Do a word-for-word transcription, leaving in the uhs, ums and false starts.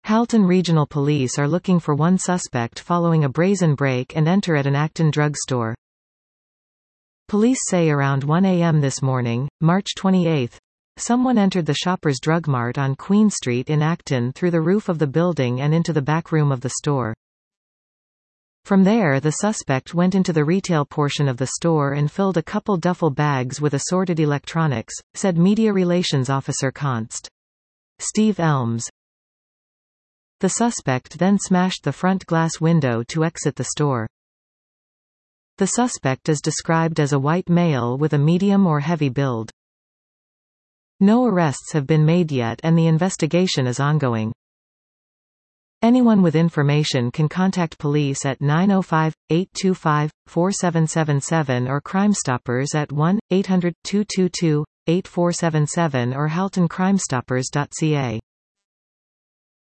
Halton Regional Police are looking for one suspect following a brazen break and enter at an Acton drugstore. Police say around one A M this morning, March twenty-eighth, someone entered the Shoppers Drug Mart on Queen Street in Acton through the roof of the building and into the back room of the store. From there, the suspect went into the retail portion of the store and filled a couple duffel bags with assorted electronics, said Media Relations Officer Const. Steve Elms. The suspect then smashed the front glass window to exit the store. The suspect is described as a white male with a medium or heavy build. No arrests have been made yet and the investigation is ongoing. Anyone with information can contact police at nine oh five, eight two five, four seven seven seven or Crime Stoppers at one eight hundred, two two two, eight four seven seven or halton crime stoppers dot c a.